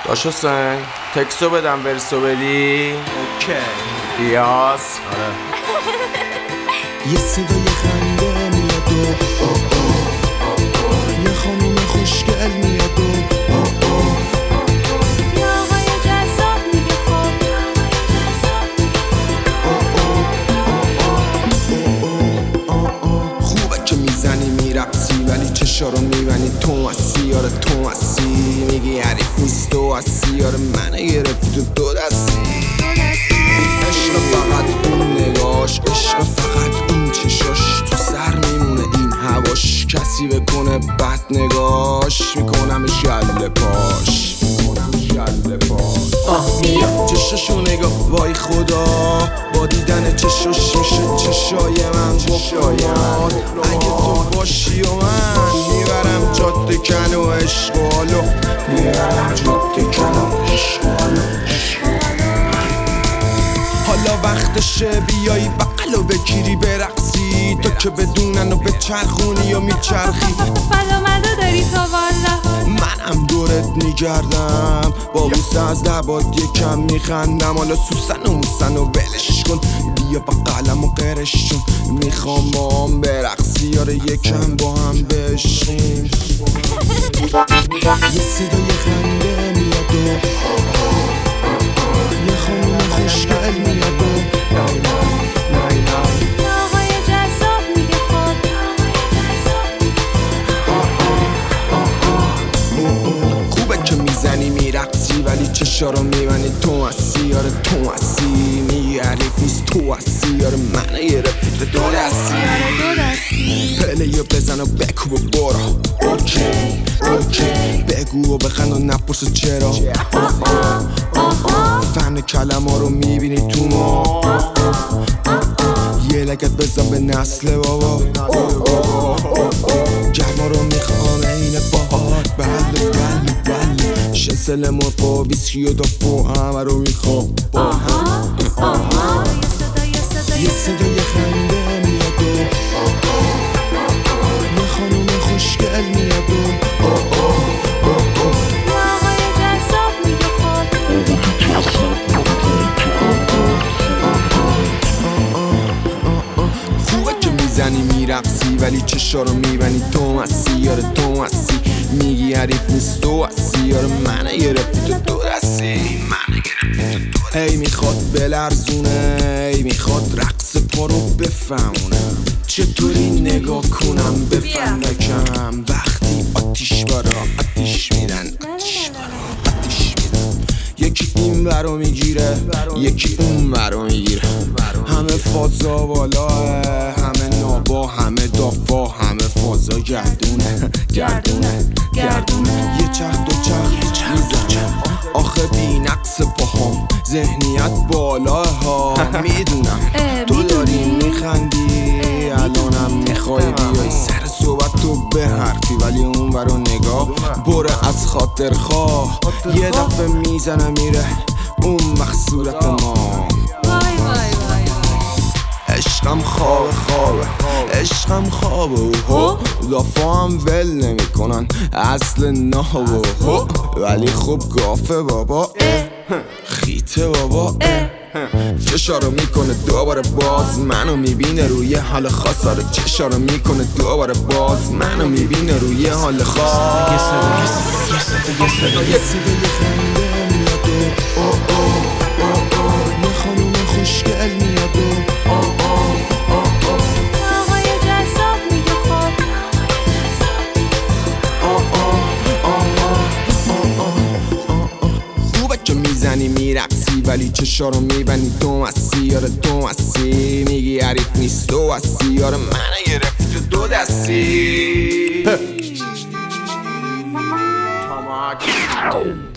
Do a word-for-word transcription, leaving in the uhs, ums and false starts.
داش حسین تکستو بدم ورسو بدی. اوکی بیاس. آره. یه صدای خنده میاد و یه خانوم خوشگل میاد و یه آقای جذاب میگه خب خوبه که میزنی میرقصی ولی چشا رو میبنی تو هستی. آره تو هستی میگی حریف نیست تو هستی. آره منو گرفتی تو دو دستی. عشق فقط اون نگاش، عشق فقط اون چشاش. تو سر میمونه این هواش، کسی بکنه بد نگاش میکنمش گله پاش میکنمش گله پاش. آه بیا چشاشو نگاه وای خدا، با دیدن چشاش میشه چشای من بخواد. اگه تو باشی و من میبرم جاده کن و عشق و حالو میبرم جاده کن و عشق و حالو. حالا وقتشه بیایی بقلو بگیری برقصی، تو که بدونن و بچرخونی و میچرخی. فلا مدا داری تو والا، منم دورت میگردم با بوسه از لبات یکم میخندم. حالا سوسن و موسن و ولش کن، بیا با قلم و قرشون میخوام با هم برقصی. آره یکم با هم بشیم. یه صدای خنده میاد و یه خانوم خوشگل میاد و یه آقای جذاب میگه خب خوبه که میزنی میرقصی ولی چشا رو میبنی تو هستی. آره تو هستی میگی حریف نیست تو هستی. آره منو گرفتی دو دستی. پلیو بزن و بکو و برو. اوکی اوکی بگو و بخند و نپرس چرا. فن کلمه رو میبینی تو ما، یه لگت بزن به نسل بابا. گرما رو میخوام اینه باهات بله بله بله. شنسل مرپا ویسکی و دافو همه رو میخوام با هم. یه صدای خنده میاد و یه خانوم خوشگل میاد و یه آقای جذاب میگه خب خوبه که میزنی میرقصی ولی چشا رو میبنی تو هستی. آره تو هستی میگی حریف نیست تو هستی. آره منو گرفتی تو دو دستی. منو گرفتی تو دو. هی میخواد بلرزونه، هی میخواد رقص پا رو بفهمونه. چطوری نگاه کنم بفندکم وقتی آتیش برا آتیش میدن آتیش برا آتیش میدن. یکی این برو میگیره یکی اون برو میگیره. همه فازا بالاه، همه نابا همه دافا همه فازا گردونه گردونه گردونه. یه چرخ دو چرخ میزنه آخه بی نقص باهم، ذهنیت بالاه ها. میدونم تو داری میخندی الانم میخوای بیای سر صحبت تو به حرفی، ولی اون برو نگاه بره از خاطر خواه. یه دفعه میزنه میره اون وقت صورت ما. وای وای وای عشقم خواب خوابه عشقم خوابه و دافا هم ول نمی کنن اصل نهو ولی خوب گافه بابا خیته بابا. چشا رو میکنه دوباره باز منو میبینه روی حال خاص. آره چشا رو میکنه دوباره باز منو میبینه روی حال خاص. یه صدای خنده میاد و یه خانوم خوشگل میاد و یه آقای جذاب میگه خب خوبه که میزنی میرقصی ولی چشا رو میبنی تو هستی. آره تو هستی میگی حریف نیست تو هستی. آره منو گرفتی تو دو دستی. تماک